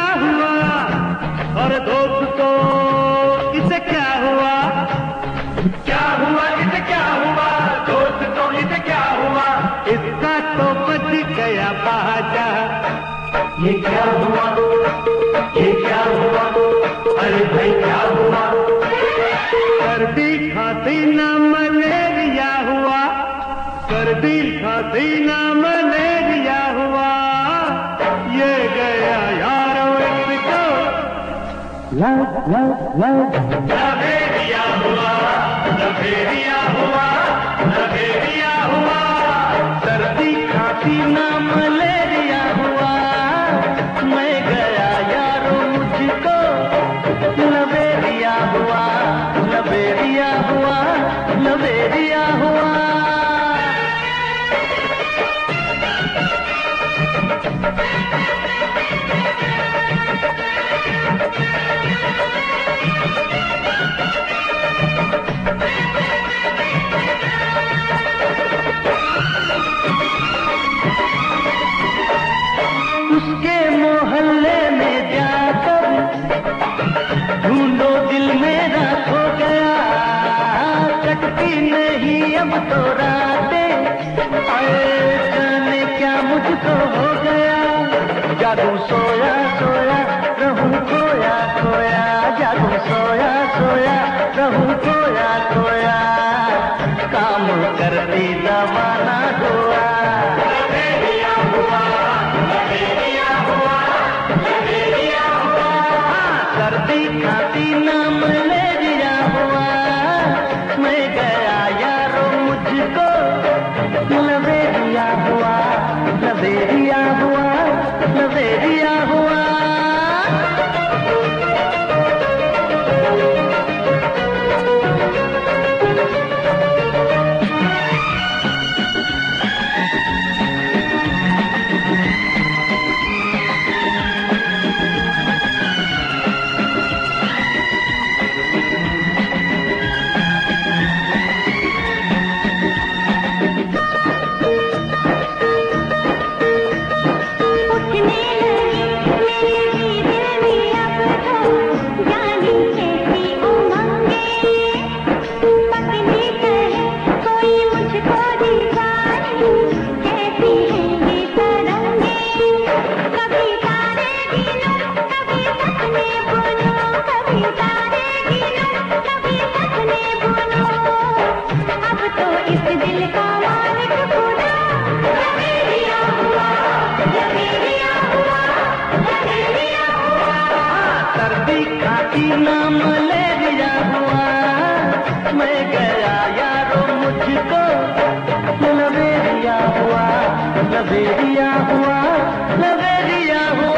हुआ? और दोस्तों इसे क्या हुआ? क्या हुआ इसे क्या हुआ? दोस्तों इसे क्या हुआ? इसका तो बच गया बाजा। ये क्या हुआ? ये क्या हुआ? अरे भाई क्या हुआ? सर्दी खांसी ना मलेरिया हुआ। सर्दी खांसी ना मलेरिया हुआ। ये गया यारो इसको लवेरिया हुआ। लवेरिया हुआ। लवेरिया हुआ। सर्दी खांसी ना मलेरिया हुआ। मैं गया यारो मुझको लवेरिया हुआ। लवेरिया हुआ। लवेरिया हुआ। उसके मोहल्ले में जाकर ढूंढो दिल मेरा खो गया। कटती नहीं अब तो रातें, आए जाने क्या मुझको हो गया। जादू सोया सोया रहूं खोया खोया। जादू सोया सोया रहूं खोया खोया। काम करती दवा ना हुआ। लवेरिया हुआ। लवेरिया हुआ। लवेरिया हुआ। सर्दी खांसी ना मलेरिया हुआ। मैं गया यारो मुझको लवेरिया हुआ। लवेरिया हुआ। लवेरिया हुआ। ना मलेरिया हुआ। मैं गया यारो मुझको लवेरिया हुआ। लवेरिया हुआ। लवेरिया हुआ।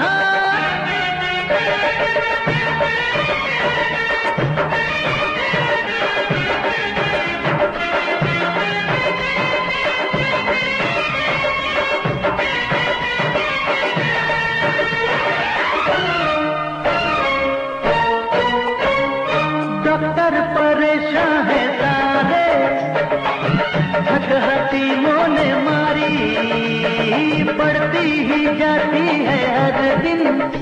डॉक्टर परेशान है सारे, हकीमों ने मारी। बढ़ती ही जाती है हर दिन,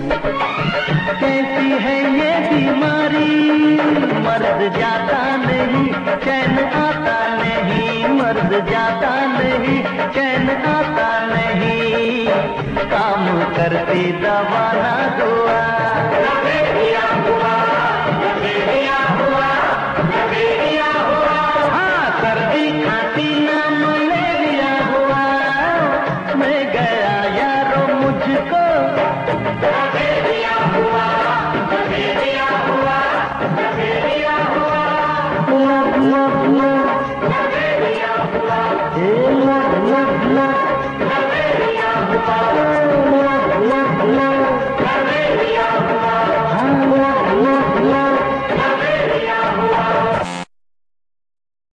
कैसी है ये बीमारी। मर्द जाता नहीं चैन आता नहीं। मर्द जाता नहीं चैन आता नहीं। काम करती दवा ना दुआ।